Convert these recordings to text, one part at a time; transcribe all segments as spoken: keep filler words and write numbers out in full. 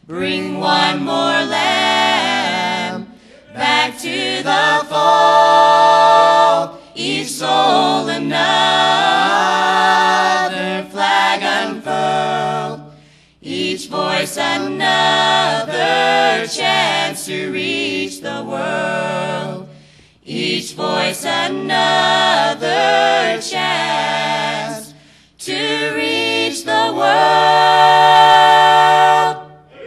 Bring one more lamb back to the fold. Each soul another flag unfurled. Each voice another chance to reach the world. Each voice another chance to reach the world.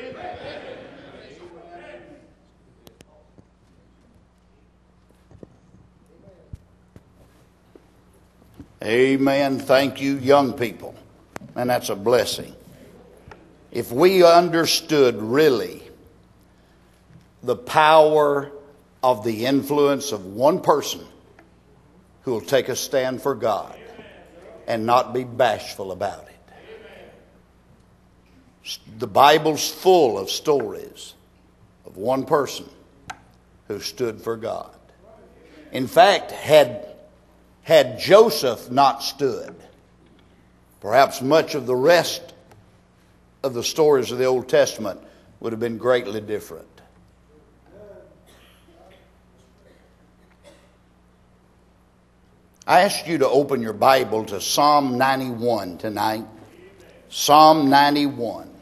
Amen. Thank you, young people. And that's a blessing. If we understood really the power of the influence of one person who will take a stand for God and not be bashful about it. The Bible's full of stories of one person who stood for God. In fact, had Had Joseph not stood, perhaps much of the rest of the stories of the Old Testament would have been greatly different. I ask you to open your Bible to Psalm ninety-one tonight. Psalm ninety-one.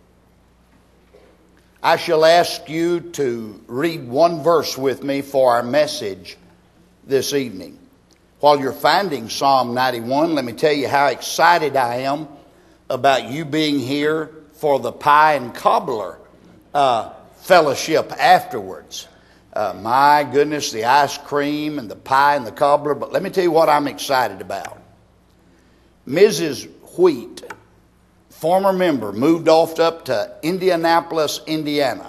I shall ask you to read one verse with me for our message this evening. While you're finding Psalm ninety-one, let me tell you how excited I am about you being here for the pie and cobbler uh, fellowship afterwards. Uh, my goodness, the ice cream and the pie and the cobbler. But let me tell you what I'm excited about. Missus Wheat, former member, moved off up to Indianapolis, Indiana,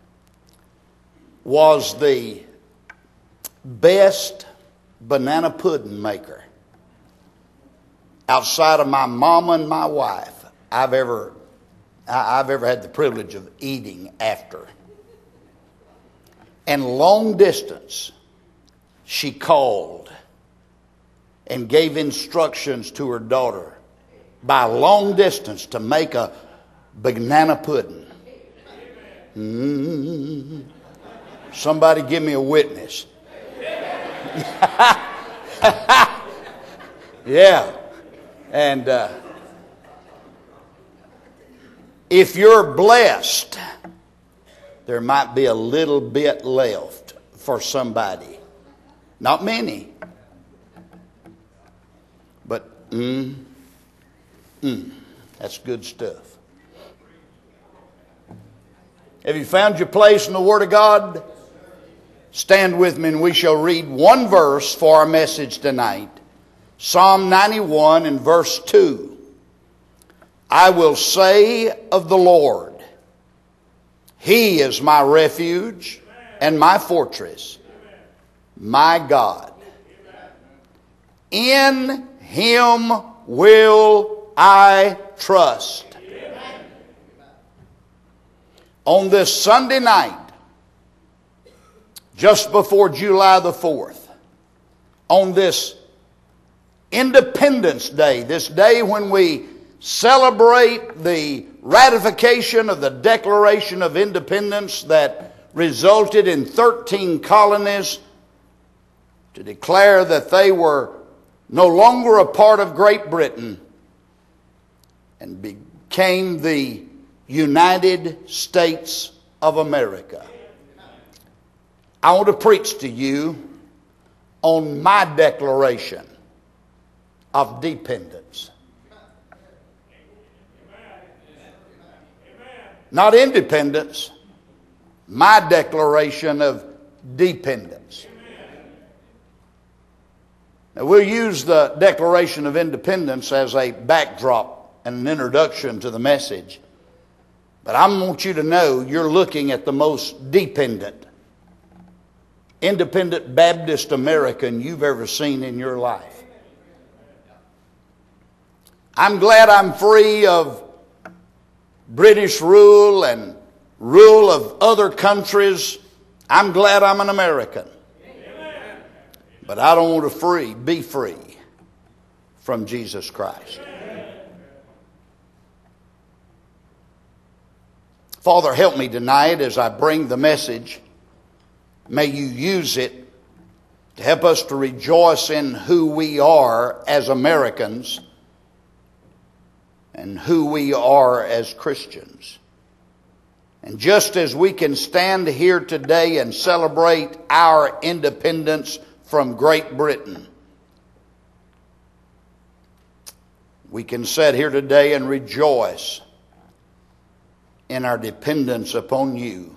was the best banana pudding maker outside of my mama and my wife I've ever I've ever had the privilege of eating after. And long distance, she called and gave instructions to her daughter by long distance to make a banana pudding. Mm-hmm. Somebody give me a witness. Yeah. And uh, if you're blessed, there might be a little bit left for somebody. Not many. But, mm, mm, that's good stuff. Have you found your place in the Word of God? Stand with me and we shall read one verse for our message tonight. Psalm ninety-one and verse two. I will say of the Lord, He is my refuge and my fortress, my God. In Him will I trust. On this Sunday night, just before July the fourth, on this Independence Day, this day when we celebrate the ratification of the Declaration of Independence that resulted in thirteen colonies to declare that they were no longer a part of Great Britain and became the United States of America. I want to preach to you on my declaration of dependence. Not independence, my declaration of dependence. Now, we'll use the Declaration of Independence as a backdrop and an introduction to the message. But I want you to know you're looking at the most dependent, independent Baptist American you've ever seen in your life. I'm glad I'm free of British rule and rule of other countries. I'm glad I'm an American. Amen. But I don't want to free, be free from Jesus Christ. Amen. Father, help me tonight as I bring the message. May you use it to help us to rejoice in who we are as Americans and who we are as Christians. And just as we can stand here today and celebrate our independence from Great Britain, we can sit here today and rejoice in our dependence upon you.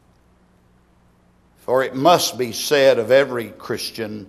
For it must be said of every Christian,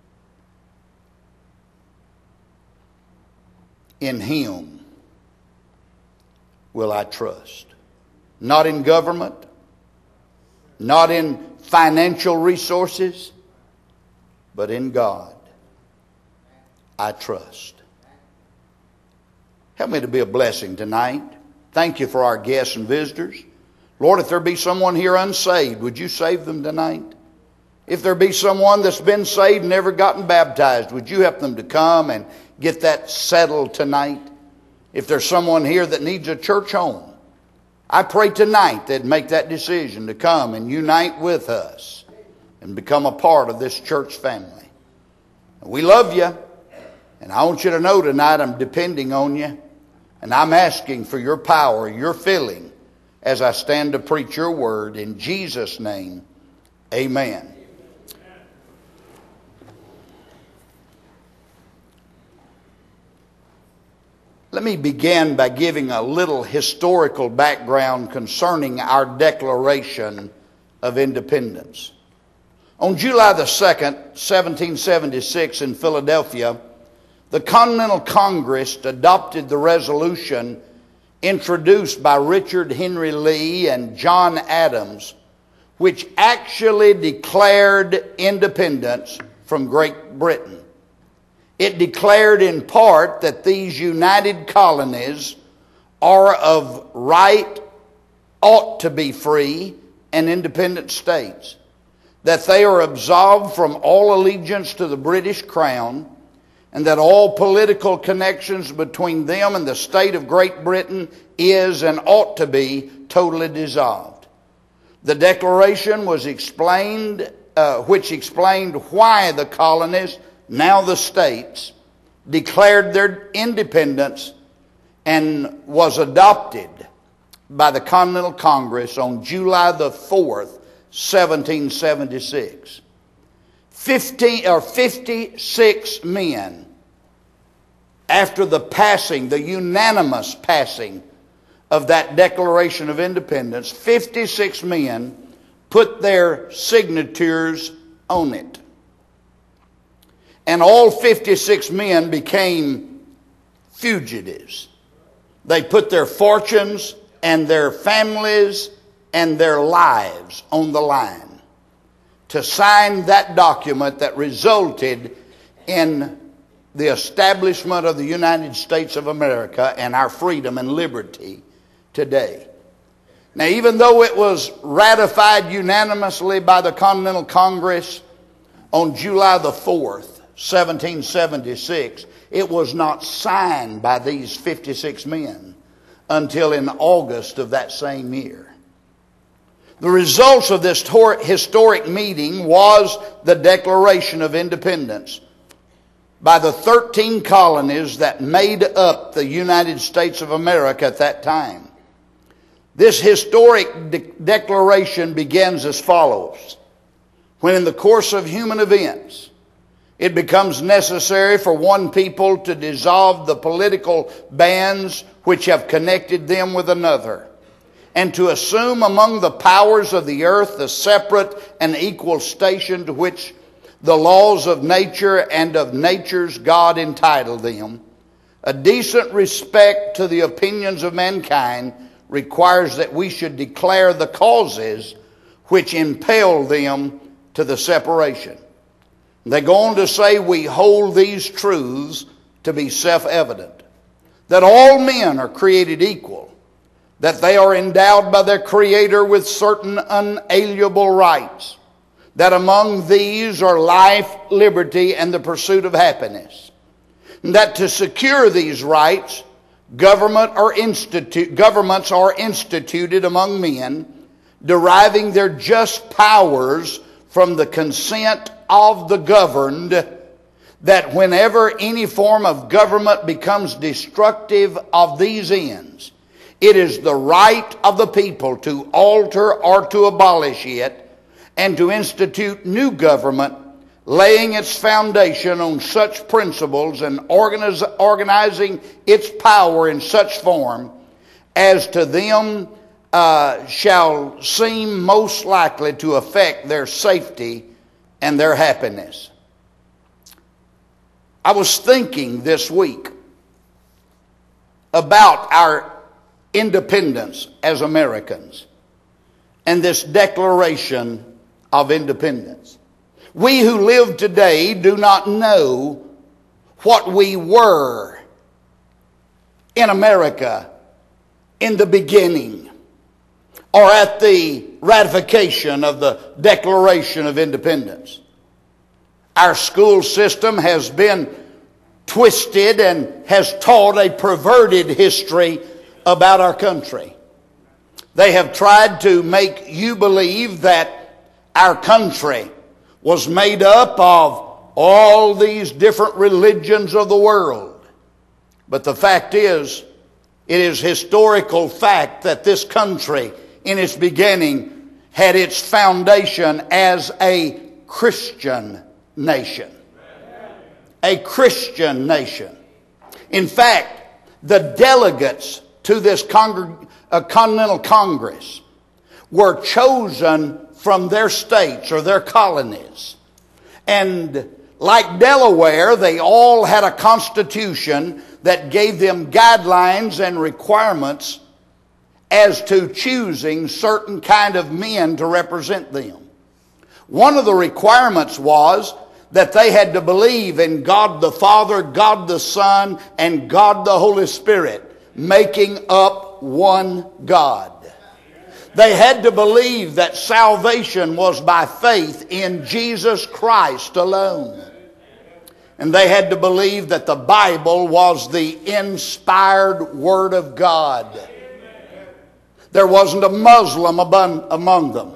in him will I trust. Not in government, not in financial resources, but in God I trust. Help me to be a blessing tonight. Thank you for our guests and visitors. Lord, if there be someone here unsaved, would you save them tonight? If there be someone that's been saved and never gotten baptized, would you help them to come and get that settled tonight? If there's someone here that needs a church home, I pray tonight they'd make that decision to come and unite with us and become a part of this church family. We love you, and I want you to know tonight I'm depending on you, and I'm asking for your power, your filling, as I stand to preach your word. In Jesus' name, amen. Let me begin by giving a little historical background concerning our Declaration of Independence. On July the second, seventeen seventy-six, in Philadelphia, the Continental Congress adopted the resolution introduced by Richard Henry Lee and John Adams, which actually declared independence from Great Britain. It declared in part that these united colonies are of right, ought to be free and independent states, that they are absolved from all allegiance to the British Crown, and that all political connections between them and the state of Great Britain is and ought to be totally dissolved. The declaration was explained, uh, which explained why the colonies, now the states, declared their independence and was adopted by the Continental Congress on July the fourth, seventeen seventy-six. Fifteen or fifty-six men, after the passing, the unanimous passing of that Declaration of Independence, fifty-six men put their signatures on it. And all fifty-six men became fugitives. They put their fortunes and their families and their lives on the line to sign that document that resulted in the establishment of the United States of America and our freedom and liberty today. Now, even though it was ratified unanimously by the Continental Congress on July the fourth, seventeen seventy-six, it was not signed by these fifty-six men until in August of that same year. The results of this historic meeting was the Declaration of Independence by the thirteen colonies that made up the United States of America at that time. This historic de- declaration begins as follows. When in the course of human events, it becomes necessary for one people to dissolve the political bands which have connected them with another, and to assume among the powers of the earth the separate and equal station to which the laws of nature and of nature's God entitle them, a decent respect to the opinions of mankind requires that we should declare the causes which impel them to the separation. They go on to say, we hold these truths to be self-evident, that all men are created equal, that they are endowed by their Creator with certain unalienable rights, that among these are life, liberty, and the pursuit of happiness, and that to secure these rights, government or institute, governments are instituted among men, deriving their just powers from the consent of the governed, that whenever any form of government becomes destructive of these ends, it is the right of the people to alter or to abolish it, and to institute new government, laying its foundation on such principles and organize, organizing its power in such form as to them uh, shall seem most likely to affect their safety and their happiness. I was thinking this week about our independence as Americans and this Declaration of Independence. We who live today do not know what we were in America in the beginning or at the ratification of the Declaration of Independence. Our school system has been twisted and has taught a perverted history about our country. They have tried to make you believe that our country was made up of all these different religions of the world. But the fact is, it is historical fact that this country in its beginning had its foundation as a Christian nation. A Christian nation. In fact, the delegates to this Congre- uh, Continental Congress were chosen from their states or their colonies. And like Delaware, they all had a constitution that gave them guidelines and requirements as to choosing certain kind of men to represent them. One of the requirements was that they had to believe in God the Father, God the Son, and God the Holy Spirit, making up one God. They had to believe that salvation was by faith in Jesus Christ alone. And they had to believe that the Bible was the inspired Word of God. There wasn't a Muslim among them.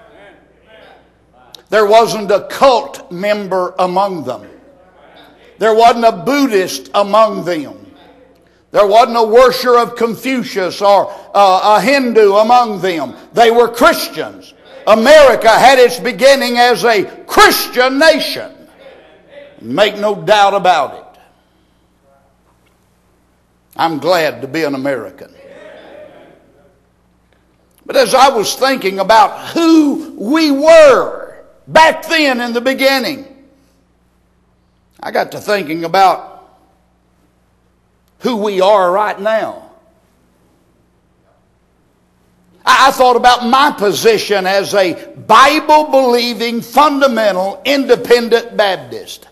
There wasn't a cult member among them. There wasn't a Buddhist among them. There wasn't a worshiper of Confucius or uh, a Hindu among them. They were Christians. America had its beginning as a Christian nation. Make no doubt about it. I'm glad to be an American. But as I was thinking about who we were back then in the beginning, I got to thinking about who we are right now. I thought about my position as a Bible-believing, fundamental, independent Baptist.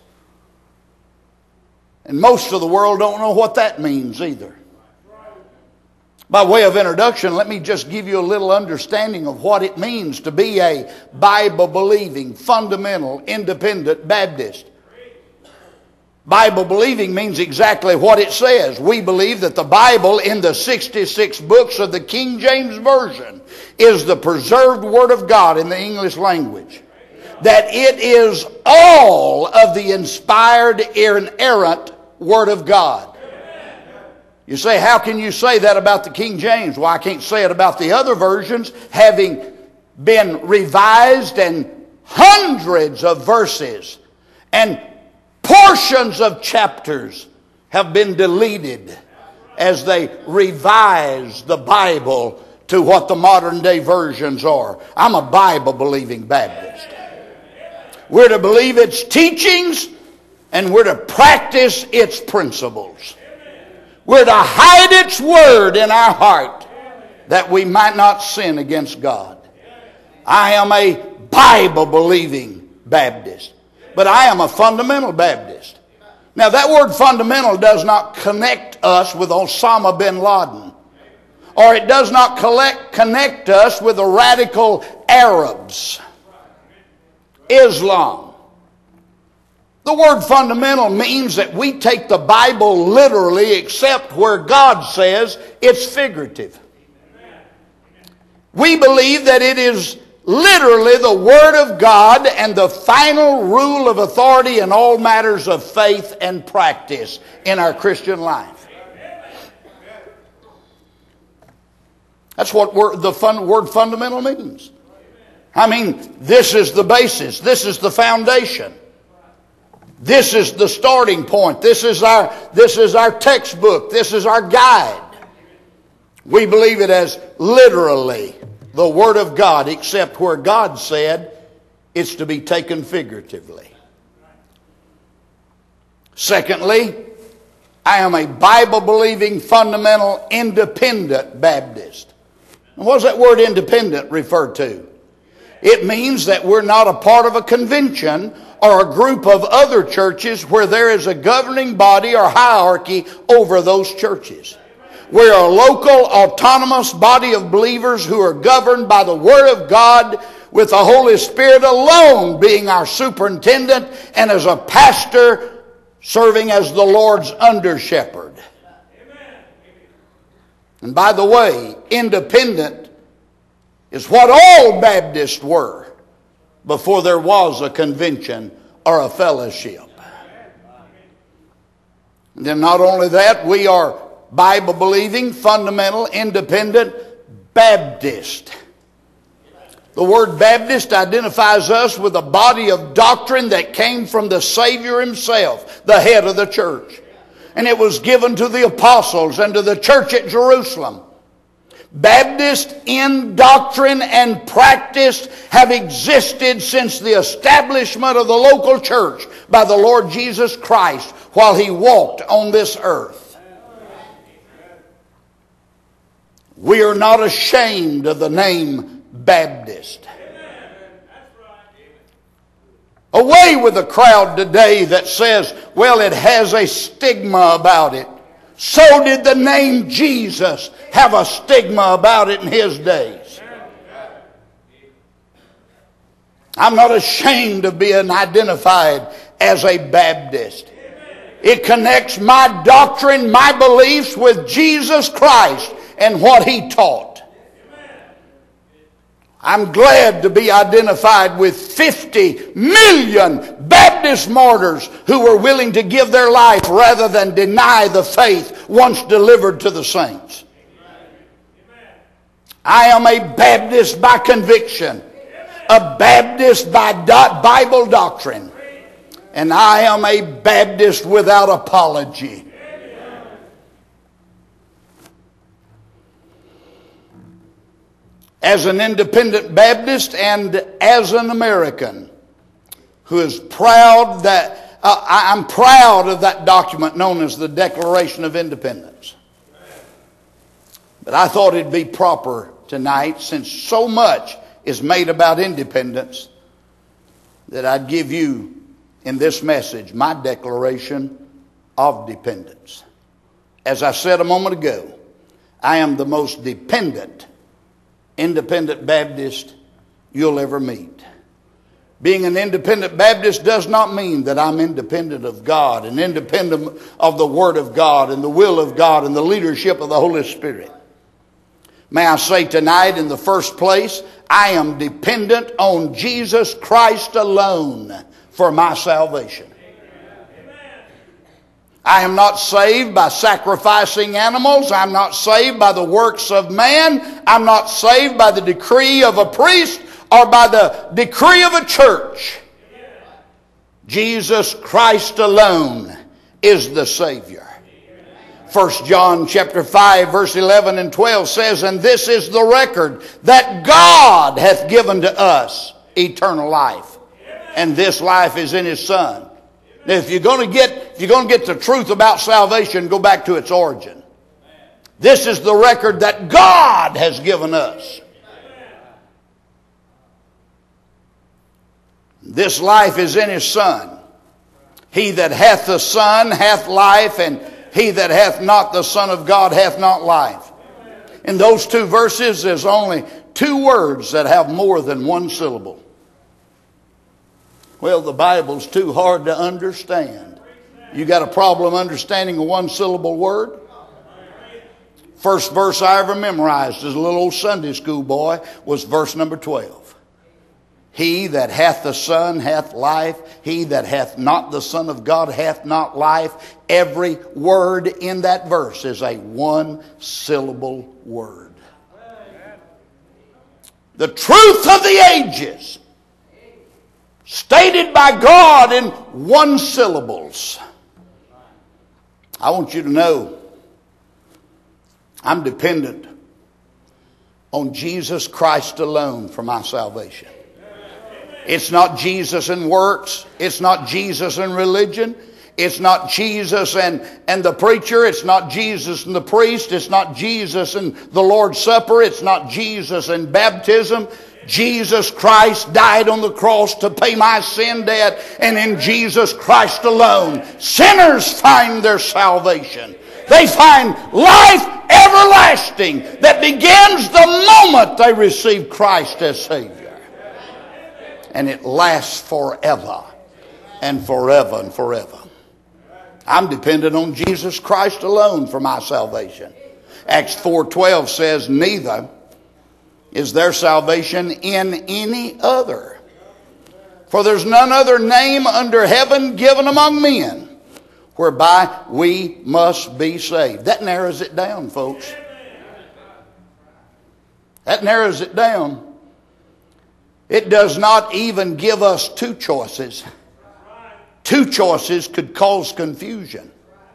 And most of the world don't know what that means either. By way of introduction, let me just give you a little understanding of what it means to be a Bible-believing, fundamental, independent Baptist. Bible believing means exactly what it says. We believe that the Bible in the sixty-six books of the King James Version is the preserved Word of God in the English language. That it is all of the inspired, inerrant Word of God. You say, how can you say that about the King James? Well, I can't say it about the other versions, having been revised and hundreds of verses and portions of chapters have been deleted as they revise the Bible to what the modern day versions are. I'm a Bible believing Baptist. We're to believe its teachings and we're to practice its principles. We're to hide its word in our heart that we might not sin against God. I am a Bible believing Baptist. But I am a fundamental Baptist. Now that word fundamental does not connect us with Osama bin Laden. Or it does not collect, connect us with the radical Arabs. Islam. The word fundamental means that we take the Bible literally, except where God says it's figurative. We believe that it is literally the Word of God and the final rule of authority in all matters of faith and practice in our Christian life. That's what word, the fun, word fundamental means. I mean, this is the basis. This is the foundation. This is the starting point. This is our, this is our textbook. This is our guide. We believe it as literally the Word of God, except where God said it's to be taken figuratively. Secondly, I am a Bible-believing, fundamental, independent Baptist. And what does that word independent refer to? It means that we're not a part of a convention or a group of other churches where there is a governing body or hierarchy over those churches. We're a local, autonomous body of believers who are governed by the Word of God, with the Holy Spirit alone being our superintendent, and as a pastor serving as the Lord's under-shepherd. And by the way, independent is what all Baptists were before there was a convention or a fellowship. And then not only that, we are Bible-believing, fundamental, independent Baptist. The word Baptist identifies us with a body of doctrine that came from the Savior Himself, the head of the church. And it was given to the apostles and to the church at Jerusalem. Baptists in doctrine and practice have existed since the establishment of the local church by the Lord Jesus Christ while He walked on this earth. We are not ashamed of the name Baptist. Away with the crowd today that says, well, it has a stigma about it. So did the name Jesus have a stigma about it in His days. I'm not ashamed of being identified as a Baptist. It connects my doctrine, my beliefs with Jesus Christ and what He taught. I'm glad to be identified with fifty million Baptist martyrs who were willing to give their life rather than deny the faith once delivered to the saints. I am a Baptist by conviction, a Baptist by do- Bible doctrine, and I am a Baptist without apology. As an independent Baptist and as an American who is proud that, uh, I'm proud of that document known as the Declaration of Independence. But I thought it'd be proper tonight, since so much is made about independence, that I'd give you in this message my declaration of dependence. As I said a moment ago, I am the most dependent independent Baptist you'll ever meet. Being an independent Baptist does not mean that I'm independent of God and independent of the Word of God and the will of God and the leadership of the Holy Spirit. May I say tonight, in the first place, I am dependent on Jesus Christ alone for my salvation. I am not saved by sacrificing animals. I'm not saved by the works of man. I'm not saved by the decree of a priest or by the decree of a church. Jesus Christ alone is the Savior. First John chapter five verse eleven and twelve says, and this is the record that God hath given to us, eternal life. And this life is in His Son. Now, if you're going to get, if you're going to get the truth about salvation, go back to its origin. This is the record that God has given us. This life is in His Son. He that hath the Son hath life, and he that hath not the Son of God hath not life. In those two verses, there's only two words that have more than one syllable. Well, the Bible's too hard to understand. You got a problem understanding a one-syllable word? First verse I ever memorized as a little old Sunday school boy was verse number twelve. He that hath the Son hath life. He that hath not the Son of God hath not life. Every word in that verse is a one-syllable word. The truth of the ages, stated by God in one syllables. I want you to know, I'm dependent on Jesus Christ alone for my salvation. It's not Jesus and works. It's not Jesus and religion. It's not Jesus and, and the preacher. It's not Jesus and the priest. It's not Jesus and the Lord's Supper. It's not Jesus and baptism. Jesus Christ died on the cross to pay my sin debt. And in Jesus Christ alone, sinners find their salvation. They find life everlasting that begins the moment they receive Christ as Savior. And it lasts forever and forever and forever. I'm dependent on Jesus Christ alone for my salvation. Acts four twelve says, neither is there salvation in any other. For there's none other name under heaven given among men whereby we must be saved. That narrows it down, folks. That narrows it down. It does not even give us two choices. Two choices could cause confusion.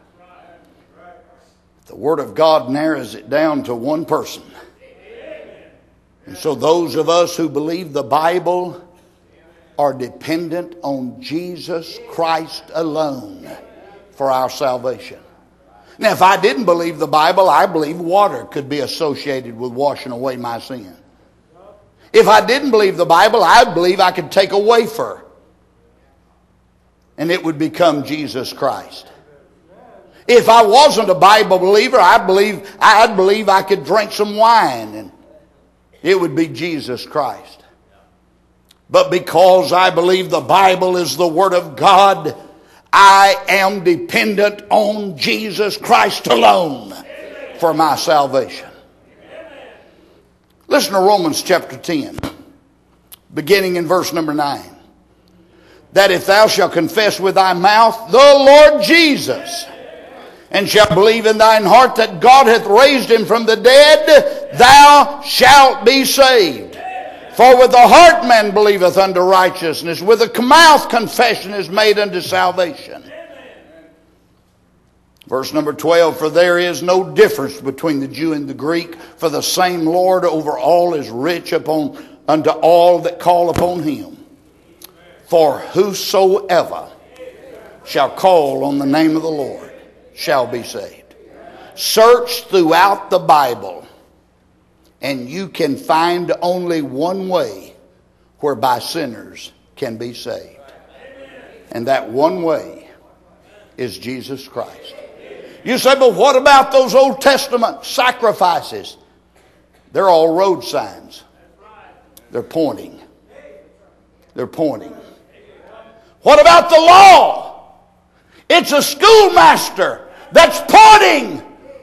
The Word of God narrows it down to one person. And so those of us who believe the Bible are dependent on Jesus Christ alone for our salvation. Now, if I didn't believe the Bible, I believe water could be associated with washing away my sin. If I didn't believe the Bible, I believe I could take a wafer and it would become Jesus Christ. If I wasn't a Bible believer, I believe I'd believe I could drink some wine and it would be Jesus Christ. But because I believe the Bible is the Word of God, I am dependent on Jesus Christ alone for my salvation. Listen to Romans chapter ten, beginning in verse number nine. That if thou shalt confess with thy mouth the Lord Jesus, and shalt believe in thine heart that God hath raised him from the dead, thou shalt be saved. For with the heart man believeth unto righteousness, with the mouth confession is made unto salvation. Verse number twelve, for there is no difference between the Jew and the Greek, for the same Lord over all is rich upon unto all that call upon him. For whosoever shall call on the name of the Lord shall be saved. Search throughout the Bible, and you can find only one way whereby sinners can be saved. And that one way is Jesus Christ. You say, but what about those Old Testament sacrifices? They're all road signs. They're pointing. They're pointing. What about the law? It's a schoolmaster that's pointing.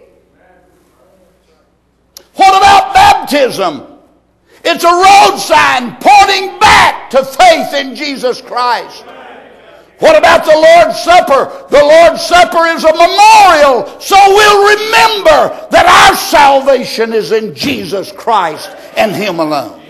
What about baptism? It's a road sign pointing back to faith in Jesus Christ. What about the Lord's Supper? The Lord's Supper is a memorial, so we'll remember that our salvation is in Jesus Christ and Him alone.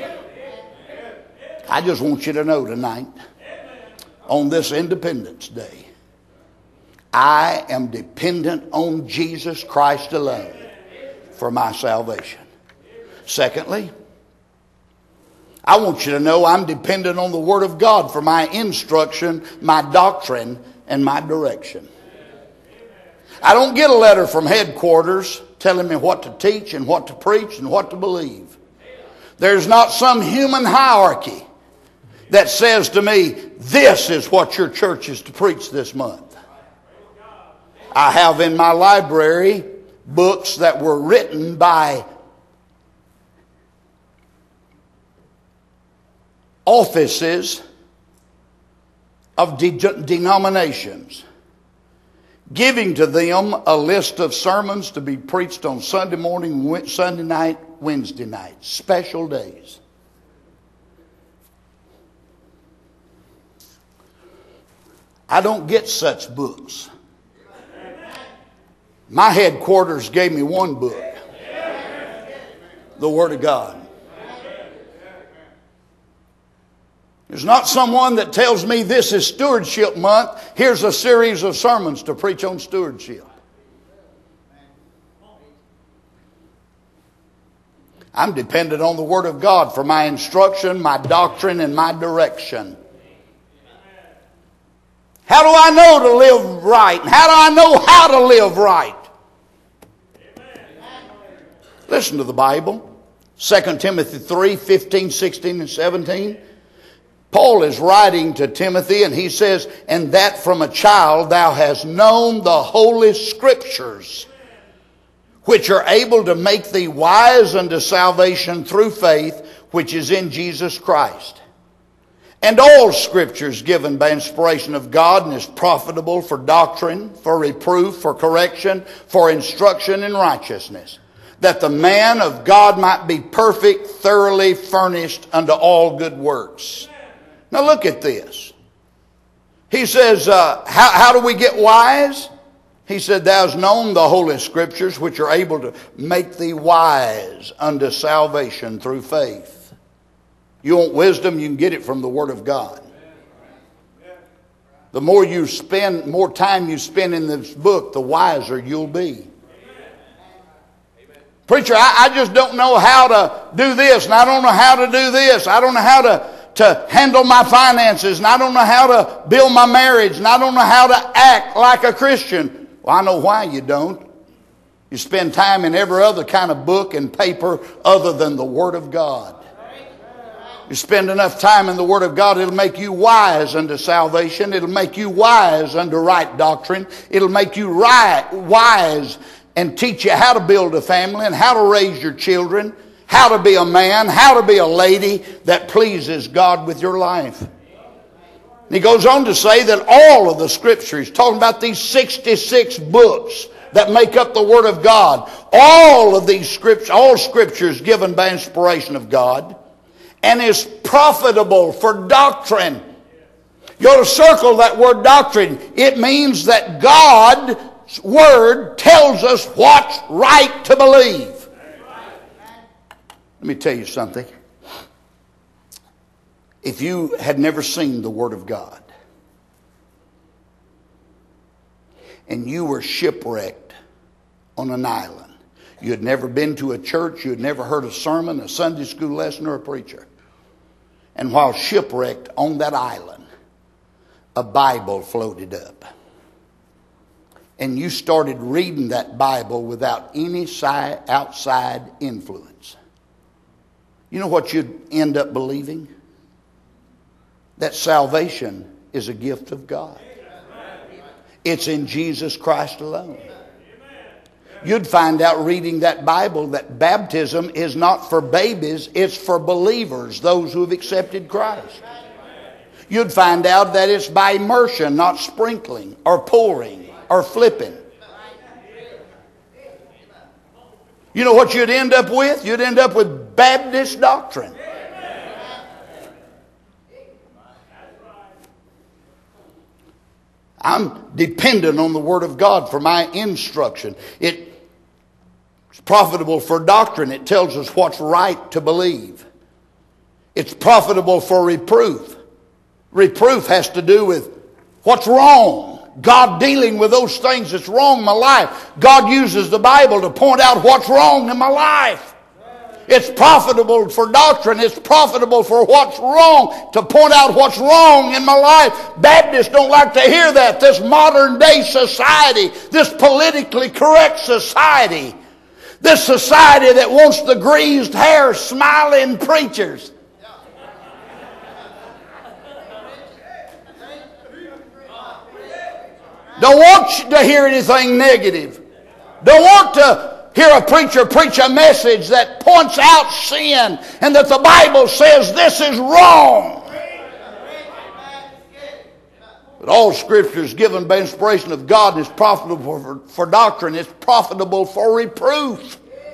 I just want you to know tonight, on this Independence Day, I am dependent on Jesus Christ alone for my salvation. Secondly, I want you to know I'm dependent on the Word of God for my instruction, my doctrine, and my direction. I don't get a letter from headquarters telling me what to teach and what to preach and what to believe. There's not some human hierarchy that says to me, this is what your church is to preach this month. I have in my library books that were written by offices of de- denominations, giving to them a list of sermons to be preached on Sunday morning, Sunday night, Wednesday night, special days. I don't get such books. My headquarters gave me one book, the Word of God. There's not someone that tells me this is Stewardship Month. Here's a series of sermons to preach on stewardship. I'm dependent on the Word of God for my instruction, my doctrine, and my direction. How do I know to live right? How do I know how to live right? Listen to the Bible. Second Timothy three, fifteen, sixteen, and seventeen. Paul is writing to Timothy and he says, and that from a child thou hast known the holy scriptures, which are able to make thee wise unto salvation through faith, which is in Jesus Christ. And all scripture is given by inspiration of God and is profitable for doctrine, for reproof, for correction, for instruction in righteousness, that the man of God might be perfect, thoroughly furnished unto all good works. Now look at this. He says, uh, how, how do we get wise? He said, thou hast known the holy scriptures, which are able to make thee wise unto salvation through faith. You want wisdom, you can get it from the Word of God. The more you spend, more time you spend in this book, the wiser you'll be. Preacher, I, I just don't know how to do this, and I don't know how to do this. I don't know how to to handle my finances, and I don't know how to build my marriage, and I don't know how to act like a Christian. Well, I know why you don't. You spend time in every other kind of book and paper other than the Word of God. You spend enough time in the Word of God, it'll make you wise unto salvation. It'll make you wise unto right doctrine. It'll make you right, wise and teach you how to build a family and how to raise your children, how to be a man, how to be a lady that pleases God with your life. And he goes on to say that all of the scriptures, talking about these sixty-six books that make up the Word of God, all of these scriptures, all scriptures given by inspiration of God, and is profitable for doctrine. You ought to circle that word doctrine. It means that God's Word tells us what's right to believe. Let me tell you something. If you had never seen the Word of God and you were shipwrecked on an island, you had never been to a church, you had never heard a sermon, a Sunday school lesson, or a preacher, and while shipwrecked on that island, a Bible floated up, and you started reading that Bible without any outside influence, you know what you'd end up believing? That salvation is a gift of God. It's in Jesus Christ alone. You'd find out reading that Bible that baptism is not for babies, it's for believers, those who have accepted Christ. You'd find out that it's by immersion, not sprinkling or pouring or flipping. You know what you'd end up with? You'd end up with Baptist doctrine. I'm dependent on the Word of God for my instruction. It's profitable for doctrine. It tells us what's right to believe. It's profitable for reproof. Reproof has to do with what's wrong. God dealing with those things that's wrong in my life. God uses the Bible to point out what's wrong in my life. It's profitable for doctrine. It's profitable for what's wrong, to point out what's wrong in my life. Baptists don't like to hear that. This modern day society, this politically correct society, this society that wants the greased hair, smiling preachers. Don't want to hear anything negative. Don't want to hear a preacher preach a message that points out sin and that the Bible says this is wrong. But all Scripture is given by inspiration of God and is profitable for, for doctrine. It's profitable for reproof.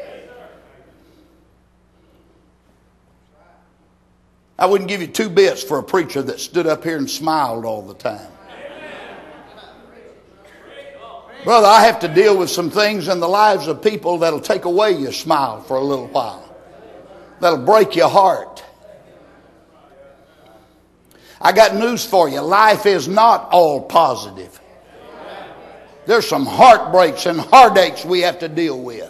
I wouldn't give you two bits for a preacher that stood up here and smiled all the time. Brother, I have to deal with some things in the lives of people that'll take away your smile for a little while. That'll break your heart. I got news for you. Life is not all positive. There's some heartbreaks and heartaches we have to deal with.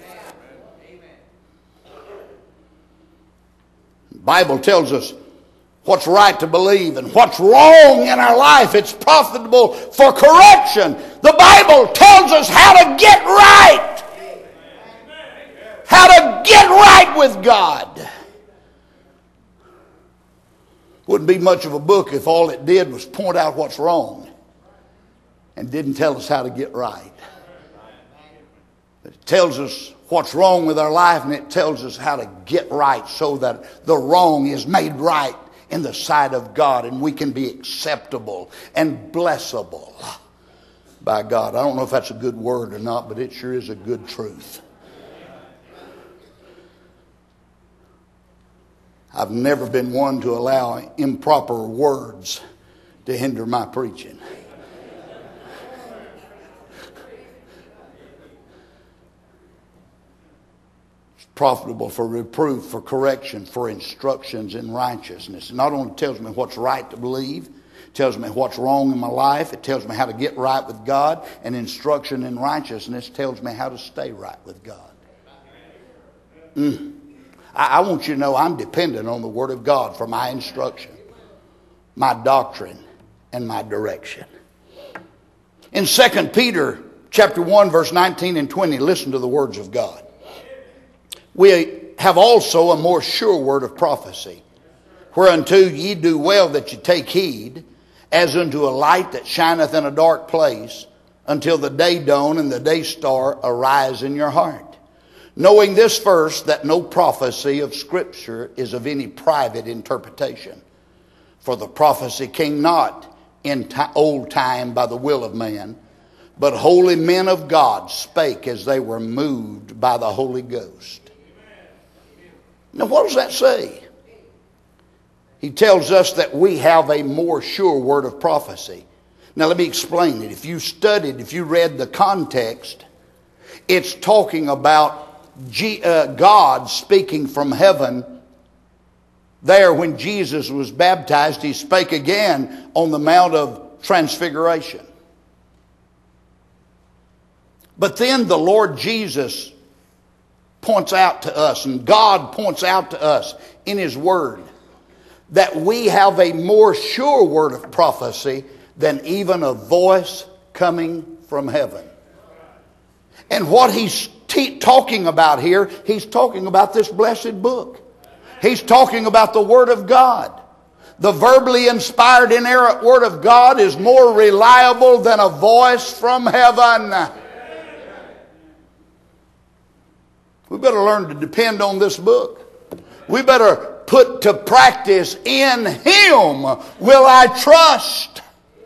The Bible tells us what's right to believe and what's wrong in our life. It's profitable for correction. The Bible tells us how to get right. How to get right with God. Wouldn't be much of a book if all it did was point out what's wrong and didn't tell us how to get right. It tells us what's wrong with our life, and it tells us how to get right so that the wrong is made right in the sight of God and we can be acceptable and blessable by God. I don't know if that's a good word or not, but it sure is a good truth. I've never been one to allow improper words to hinder my preaching. It's profitable for reproof, for correction, for instructions in righteousness. It not only tells me what's right to believe, it tells me what's wrong in my life, it tells me how to get right with God, and instruction in righteousness tells me how to stay right with God. Mm. I want you to know I'm dependent on the Word of God for my instruction, my doctrine, and my direction. In Second Peter chapter one, verse nineteen and twenty, listen to the words of God. We have also a more sure word of prophecy, whereunto ye do well that ye take heed, as unto a light that shineth in a dark place, until the day dawn and the day star arise in your heart. Knowing this first, that no prophecy of Scripture is of any private interpretation. For the prophecy came not in t- old time by the will of man, but holy men of God spake as they were moved by the Holy Ghost. Now what does that say? He tells us that we have a more sure word of prophecy. Now let me explain it. If you studied, if you read the context, it's talking about G, uh, God speaking from heaven. There when Jesus was baptized, he spake again on the Mount of Transfiguration. But then the Lord Jesus points out to us, and God points out to us in His Word, that we have a more sure word of prophecy than even a voice coming from heaven. And what He's T- talking about here, He's talking about this blessed book. He's talking about the Word of God. The verbally inspired, inerrant Word of God is more reliable than a voice from heaven. We better learn to depend on this book. We better put to practice, in Him will I trust.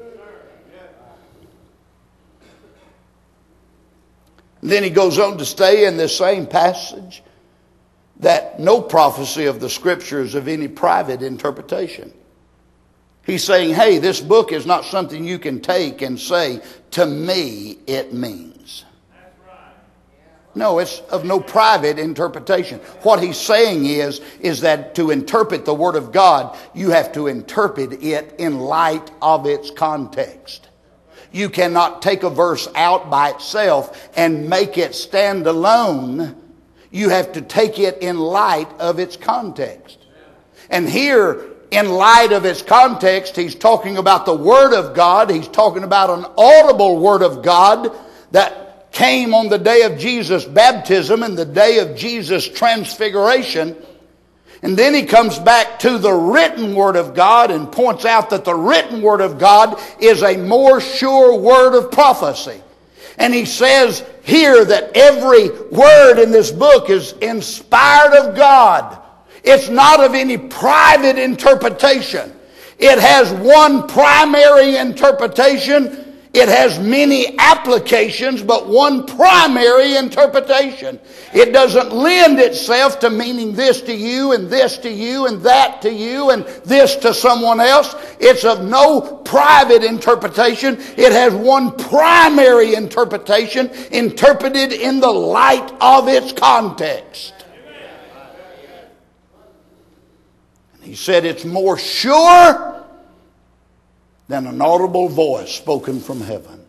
Then he goes on to say in this same passage that no prophecy of the Scripture is of any private interpretation. He's saying, hey, this book is not something you can take and say, to me it means. No, it's of no private interpretation. What he's saying is, is that to interpret the Word of God, you have to interpret it in light of its context. You cannot take a verse out by itself and make it stand alone. You have to take it in light of its context. And here, in light of its context, he's talking about the Word of God. He's talking about an audible Word of God that came on the day of Jesus' baptism and the day of Jesus' transfiguration. And then he comes back to the written Word of God and points out that the written Word of God is a more sure word of prophecy. And he says here that every word in this book is inspired of God. It's not of any private interpretation. It has one primary interpretation. It has many applications, but one primary interpretation. It doesn't lend itself to meaning this to you and this to you and that to you and this to someone else. It's of no private interpretation. It has one primary interpretation, interpreted in the light of its context. He said it's more sure than an audible voice spoken from heaven.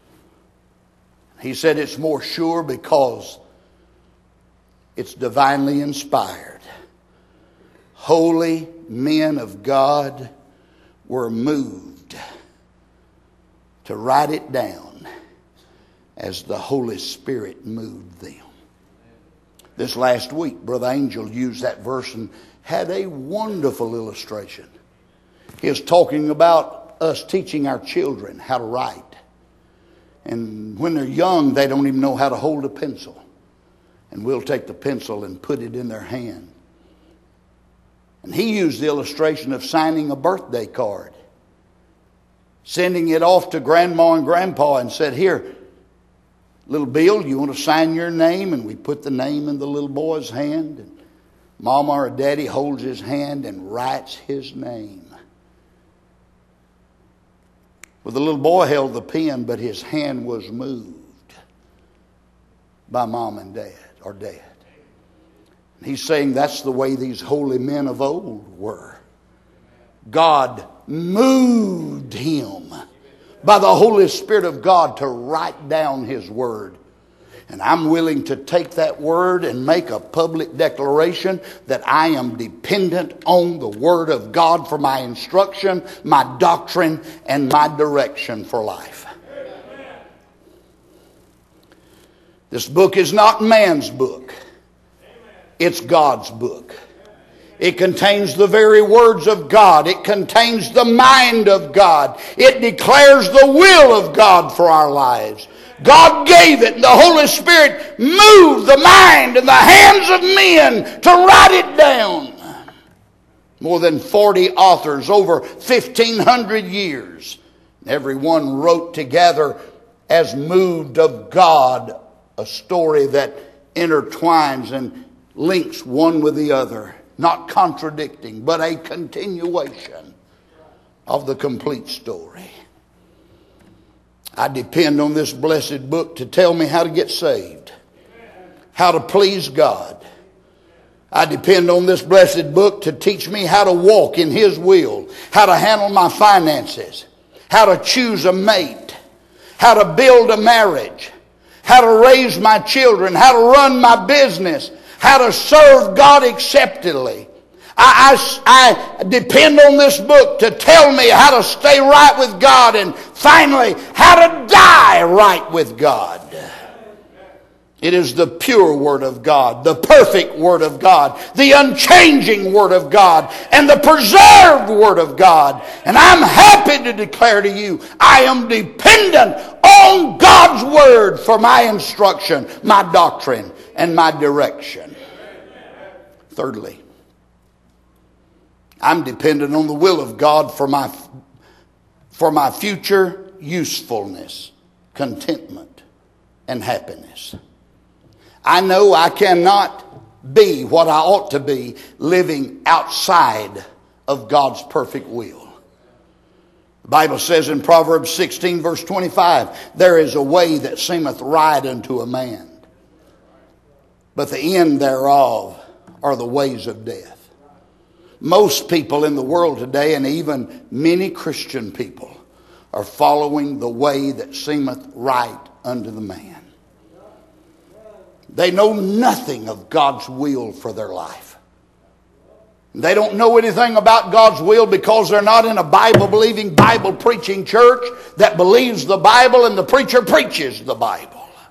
He said it's more sure because it's divinely inspired. Holy men of God were moved to write it down as the Holy Spirit moved them. This last week, Brother Angel used that verse and had a wonderful illustration. He was talking about us teaching our children how to write. And when they're young, they don't even know how to hold a pencil. And we'll take the pencil and put it in their hand. And he used the illustration of signing a birthday card. Sending it off to Grandma and Grandpa and said, here, little Bill, you want to sign your name? And we put the name in the little boy's hand. And Mama or Daddy holds his hand and writes his name. Well, the little boy held the pen, but his hand was moved by Mom and Dad, or Dad. And he's saying that's the way these holy men of old were. God moved him by the Holy Spirit of God to write down His Word. And I'm willing to take that word and make a public declaration that I am dependent on the Word of God for my instruction, my doctrine, and my direction for life. This book is not man's book. It's God's book. It contains the very words of God. It contains the mind of God. It declares the will of God for our lives. God gave it, and the Holy Spirit moved the mind and the hands of men to write it down. More than forty authors over fifteen hundred years. Everyone wrote together as moved of God a story that intertwines and links one with the other. Not contradicting, but a continuation of the complete story. I depend on this blessed book to tell me how to get saved, how to please God. I depend on this blessed book to teach me how to walk in His will, how to handle my finances, how to choose a mate, how to build a marriage, how to raise my children, how to run my business, how to serve God acceptably. I, I, I depend on this book to tell me how to stay right with God and finally how to die right with God. It is the pure Word of God, the perfect Word of God, the unchanging Word of God, and the preserved Word of God. And I'm happy to declare to you, I am dependent on God's Word for my instruction, my doctrine, and my direction. Thirdly, I'm dependent on the will of God for my, for my future usefulness, contentment, and happiness. I know I cannot be what I ought to be living outside of God's perfect will. The Bible says in Proverbs sixteen verse twenty-five, there is a way that seemeth right unto a man, but the end thereof are the ways of death. Most people in the world today, and even many Christian people, are following the way that seemeth right unto the man. They know nothing of God's will for their life. They don't know anything about God's will because they're not in a Bible-believing, Bible-preaching church that believes the Bible and the preacher preaches the Bible.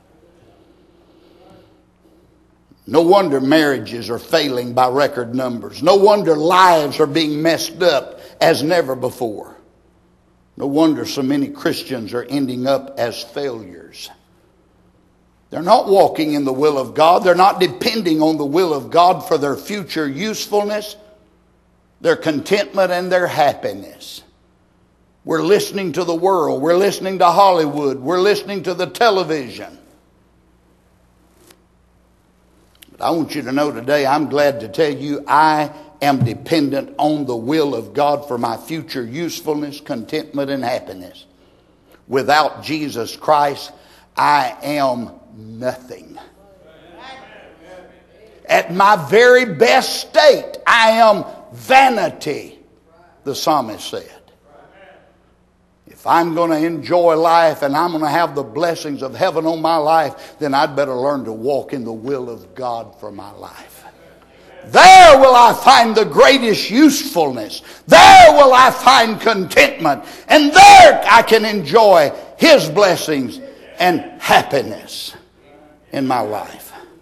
No wonder marriages are failing by record numbers. No wonder lives are being messed up as never before. No wonder so many Christians are ending up as failures. They're not walking in the will of God. They're not depending on the will of God for their future usefulness. their contentment and their happiness. We're listening to the world. We're listening to Hollywood. We're listening to the television. But I want you to know today, I'm glad to tell you, I am dependent on the will of God for my future usefulness, contentment, and happiness. Without Jesus Christ, I am nothing. At my very best state, I am vanity, the psalmist said. If I'm going to enjoy life and I'm going to have the blessings of heaven on my life, then I'd better learn to walk in the will of God for my life. There will I find the greatest usefulness. There will I find contentment. And there I can enjoy His blessings and happiness in my life.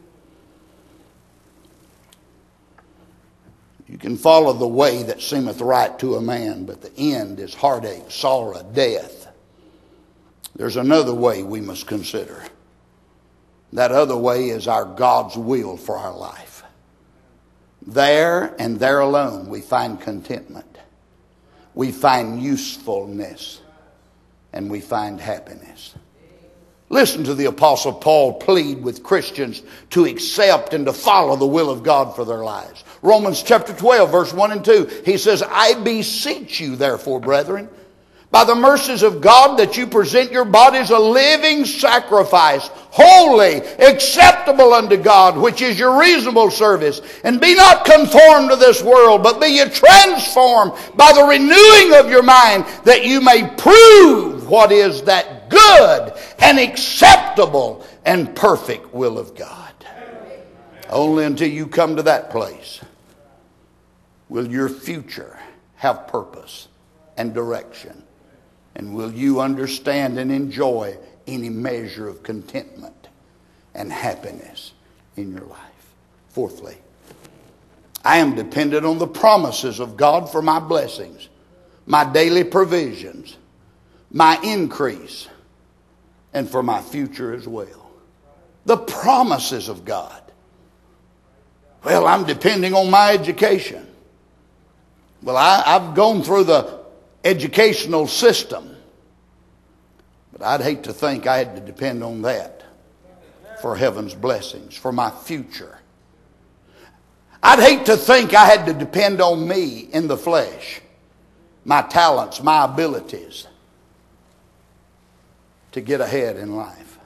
You can follow the way that seemeth right to a man, but the end is heartache, sorrow, death. There's another way we must consider. That other way is our God's will for our life. There and there alone we find contentment. We find usefulness. And we find happiness. Listen to the Apostle Paul plead with Christians to accept and to follow the will of God for their lives. Romans chapter twelve, verse one and two. He says, I beseech you, therefore, brethren, by the mercies of God, that you present your bodies a living sacrifice, holy, acceptable unto God, which is your reasonable service. And be not conformed to this world, but be ye transformed by the renewing of your mind, that you may prove what is that good and acceptable and perfect will of God. Only until you come to that place will your future have purpose and direction. And will you understand and enjoy any measure of contentment and happiness in your life. Fourthly, I am dependent on the promises of God for my blessings, my daily provisions, my increase, and for my future as well. The promises of God. Well, I'm depending on my education. Well, I, I've gone through the educational system, but I'd hate to think I had to depend on that for heaven's blessings, for my future. I'd hate to think I had to depend on me in the flesh, my talents, my abilities, to get ahead in life.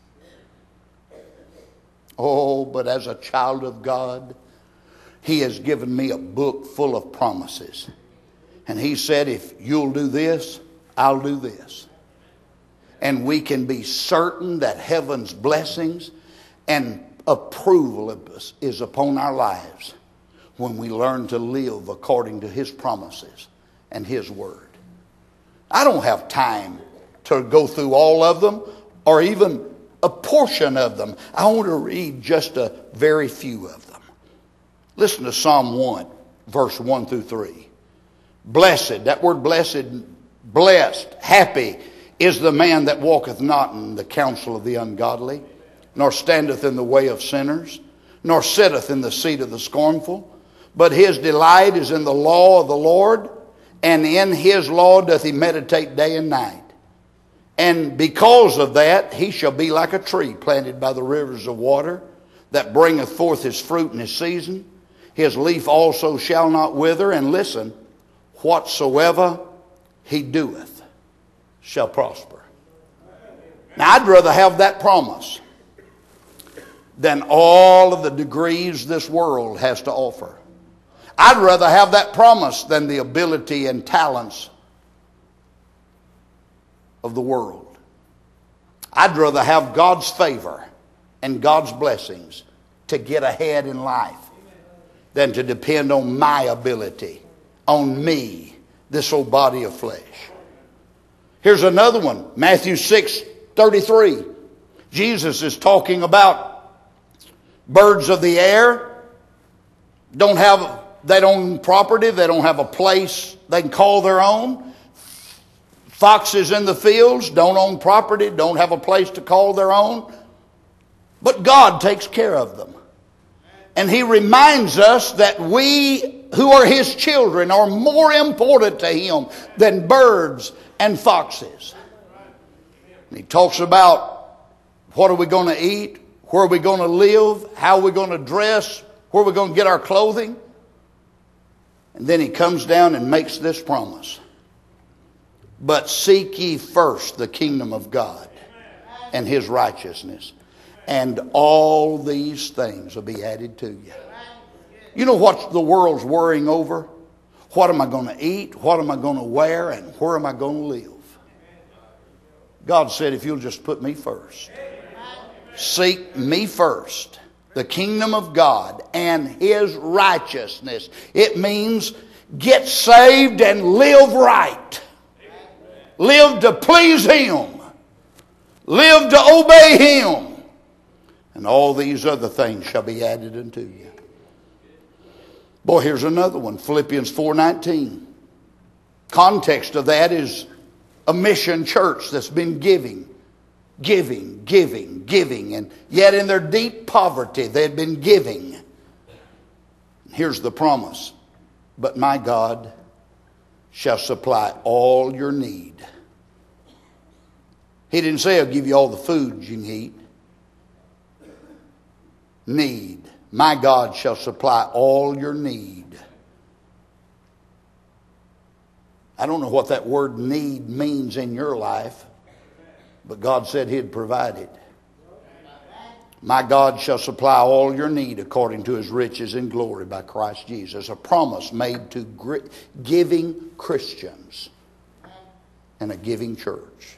Oh, but as a child of God, He has given me a book full of promises. And He said, if you'll do this, I'll do this. And we can be certain that heaven's blessings and approval is upon our lives when we learn to live according to His promises and His word. I don't have time to go through all of them or even a portion of them. I want to read just a very few of them. Listen to Psalm one, verse one through three. Blessed, that word blessed, blessed, happy is the man that walketh not in the counsel of the ungodly, nor standeth in the way of sinners, nor sitteth in the seat of the scornful. But his delight is in the law of the Lord, and in His law doth he meditate day and night. And because of that, he shall be like a tree planted by the rivers of water, that bringeth forth his fruit in his season. His leaf also shall not wither. And listen, whatsoever he doeth shall prosper. Now, I'd rather have that promise than all of the degrees this world has to offer. I'd rather have that promise than the ability and talents of the world. I'd rather have God's favor and God's blessings to get ahead in life than to depend on my ability, on me, this old body of flesh. Here's another one, Matthew six thirty-three. Jesus is talking about birds of the air. Don't have, they don't own property. They don't have a place they can call their own. Foxes in the fields don't own property, don't have a place to call their own. But God takes care of them. And He reminds us that we who are his children are more important to him than birds and foxes. And he talks about what are we going to eat, where are we going to live, how are we going to dress, where are we going to get our clothing. And then he comes down and makes this promise. But seek ye first the kingdom of God and his righteousness, and all these things will be added to you. You know what the world's worrying over? What am I going to eat? What am I going to wear? And where am I going to live? God said, if you'll just put me first. Seek me first. The kingdom of God and his righteousness. It means get saved and live right. Live to please him. Live to obey him. And all these other things shall be added unto you. Boy, here's another one. Philippians four nineteen. Context of that is a mission church that's been giving, giving, giving, giving. And yet in their deep poverty, they had been giving. Here's the promise. But my God shall supply all your need. He didn't say I'll give you all the food you need. Need. My God shall supply all your need. I don't know what that word need means in your life, but God said he'd provide it. My God shall supply all your need according to his riches in glory by Christ Jesus. A promise made to giving Christians and a giving church.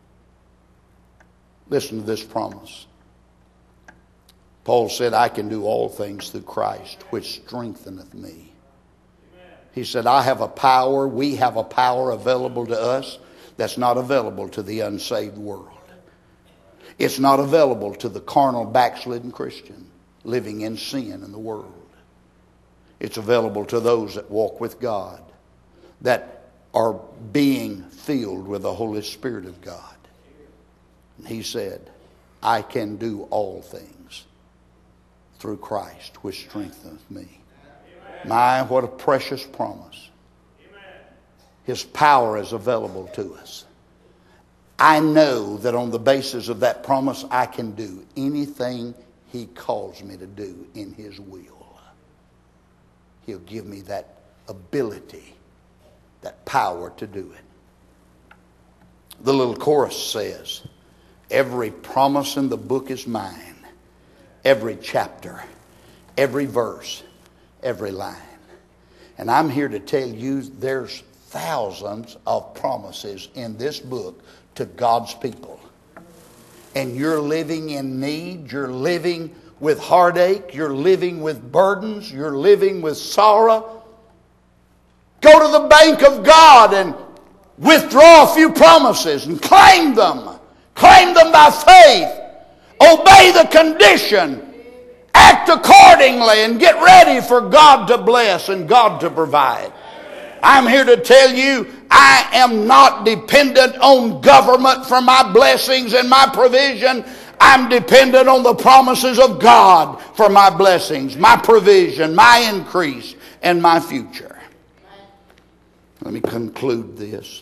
Listen to this promise. Paul said, I can do all things through Christ, which strengtheneth me. He said, I have a power, we have a power available to us that's not available to the unsaved world. It's not available to the carnal, backslidden Christian living in sin in the world. It's available to those that walk with God, that are being filled with the Holy Spirit of God. And he said, I can do all things through Christ, which strengtheneth me. Amen. My, what a precious promise. Amen. His power is available to us. I know that on the basis of that promise, I can do anything he calls me to do in his will. He'll give me that ability, that power to do it. The little chorus says, every promise in the book is mine. Every chapter, every verse, every line. And I'm here to tell you there's thousands of promises in this book to God's people. And you're living in need, you're living with heartache, you're living with burdens, you're living with sorrow. Go to the bank of God and withdraw a few promises and claim them. Claim them by faith. Obey the condition. Act accordingly and get ready for God to bless and God to provide. I'm here to tell you, I am not dependent on government for my blessings and my provision. I'm dependent on the promises of God for my blessings, my provision, my increase, and my future. Let me conclude this.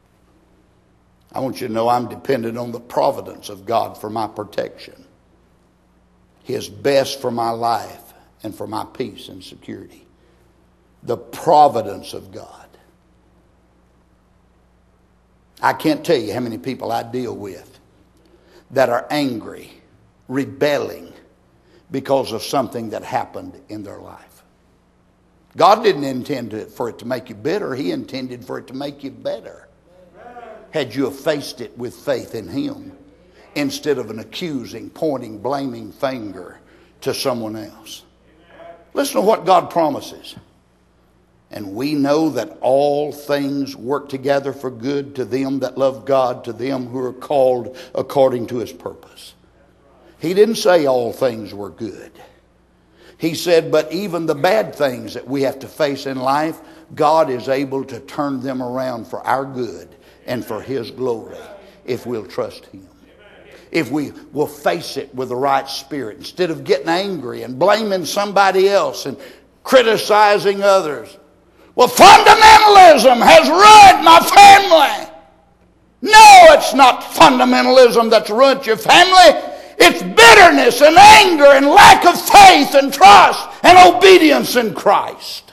I want you to know I'm dependent on the providence of God for my protection. His best for my life and for my peace and security. The providence of God. I can't tell you how many people I deal with that are angry, rebelling because of something that happened in their life. God didn't intend to, for it to make you bitter. He intended for it to make you better. Had you faced it with faith in him instead of an accusing, pointing, blaming finger to someone else. Listen to what God promises. And we know that all things work together for good to them that love God, to them who are called according to his purpose. He didn't say all things were good. He said, but even the bad things that we have to face in life, God is able to turn them around for our good and for his glory if we'll trust him. If we will face it with the right spirit, instead of getting angry and blaming somebody else and criticizing others. Well, fundamentalism has ruined my family. No, it's not fundamentalism that's ruined your family. It's bitterness and anger and lack of faith and trust and obedience in Christ.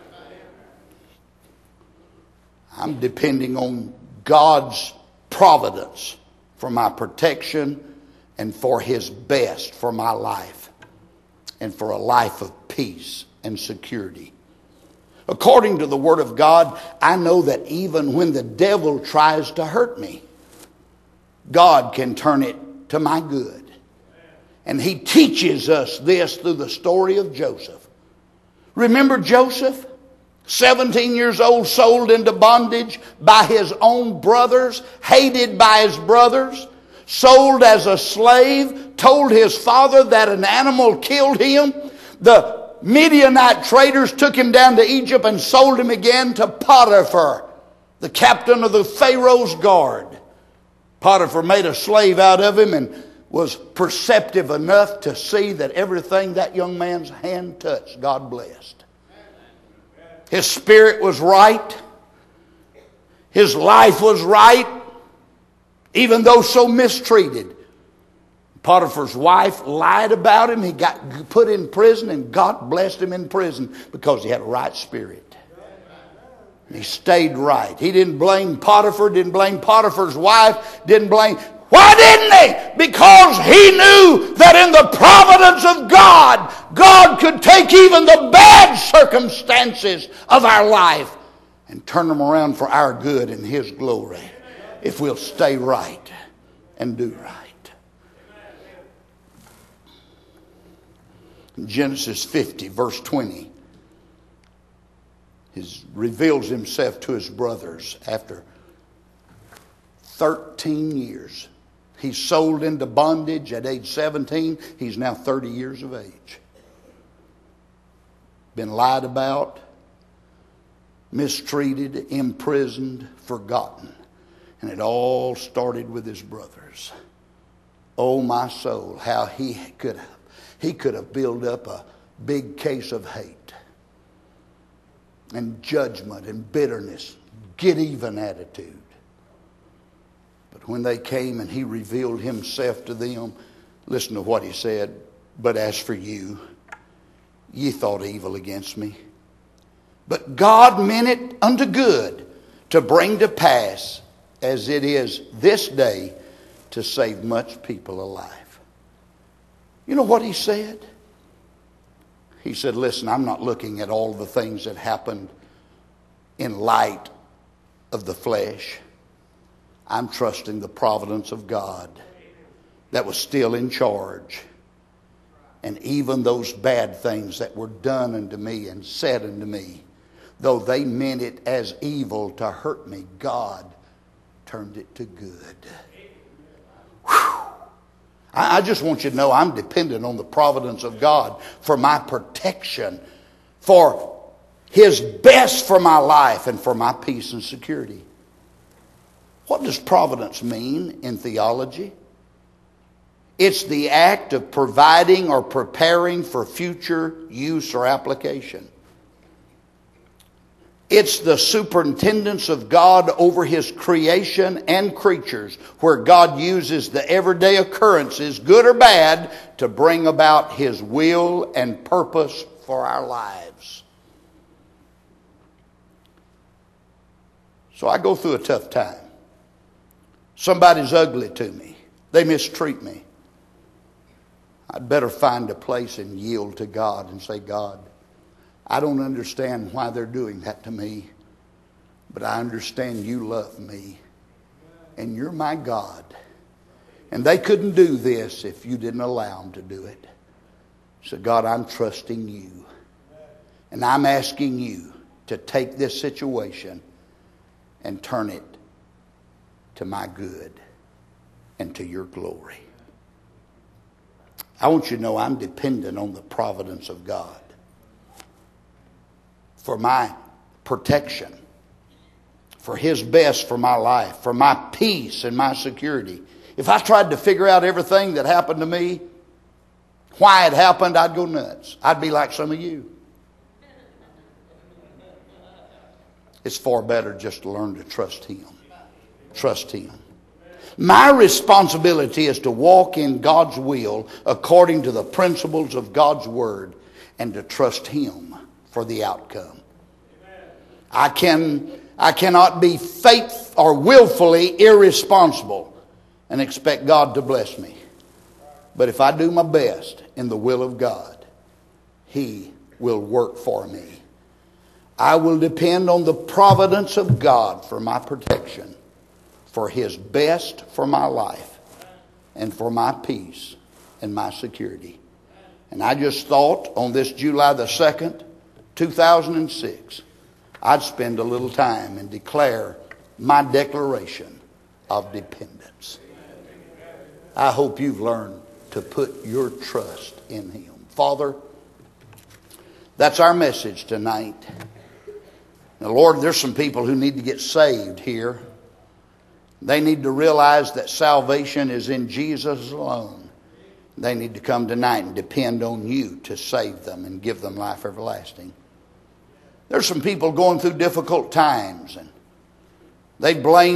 I'm depending on God's providence for my protection and for His best for my life and for a life of peace and security. According to the Word of God, I know that even when the devil tries to hurt me, God can turn it to my good. And He teaches us this through the story of Joseph. Remember Joseph? seventeen years old, sold into bondage by his own brothers, hated by his brothers, sold as a slave, told his father that an animal killed him. The Midianite traders took him down to Egypt and sold him again to Potiphar, the captain of the Pharaoh's guard. Potiphar made a slave out of him and was perceptive enough to see that everything that young man's hand touched, God blessed. His spirit was right. His life was right, even though so mistreated. Potiphar's wife lied about him. He got put in prison, and God blessed him in prison because he had a right spirit. He stayed right. He didn't blame Potiphar, didn't blame Potiphar's wife, didn't blame... Why didn't he? Because he knew that in the providence of God, God could take even the bad circumstances of our life and turn them around for our good and His glory if we'll stay right and do right. In Genesis fifty, verse twenty, He reveals Himself to His brothers after thirteen years. He's sold into bondage at age seventeen. He's now thirty years of age. Been lied about, mistreated, imprisoned, forgotten. And it all started with his brothers. Oh, my soul, how he could have, he could have built up a big case of hate and judgment and bitterness, get even attitude. But when they came and he revealed himself to them, listen to what he said. But as for you, ye thought evil against me. But God meant it unto good to bring to pass, as it is this day, to save much people alive. You know what he said? He said, listen, I'm not looking at all the things that happened in light of the flesh. I'm trusting the providence of God that was still in charge. And even those bad things that were done unto me and said unto me, though they meant it as evil to hurt me, God turned it to good. Whew. I just want you to know I'm dependent on the providence of God for my protection, for His best for my life, and for my peace and security. What does providence mean in theology? It's the act of providing or preparing for future use or application. It's the superintendence of God over His creation and creatures, where God uses the everyday occurrences, good or bad, to bring about His will and purpose for our lives. So I go through a tough time. Somebody's ugly to me. They mistreat me. I'd better find a place and yield to God and say, God, I don't understand why they're doing that to me, but I understand you love me and you're my God. And they couldn't do this if you didn't allow them to do it. So God, I'm trusting you. And I'm asking you to take this situation and turn it to my good and to your glory. I want you to know I'm dependent on the providence of God for my protection, for His best for my life, for my peace and my security. If I tried to figure out everything that happened to me, why it happened, I'd go nuts. I'd be like some of you. it's far better just to learn to trust Him. Trust Him. My responsibility is to walk in God's will according to the principles of God's Word and to trust Him for the outcome. I can, I cannot be faith or willfully irresponsible and expect God to bless me. But if I do my best in the will of God, He will work for me. I will depend on the providence of God for my protection, for His best for my life, and for my peace and my security. And I just thought on this July the second, two thousand six, I'd spend a little time and declare my declaration of dependence. I hope you've learned to put your trust in Him. Father, that's our message tonight. Now, Lord, there's some people who need to get saved here. They need to realize that salvation is in Jesus alone. They need to come tonight and depend on You to save them and give them life everlasting. There's some people going through difficult times and they blame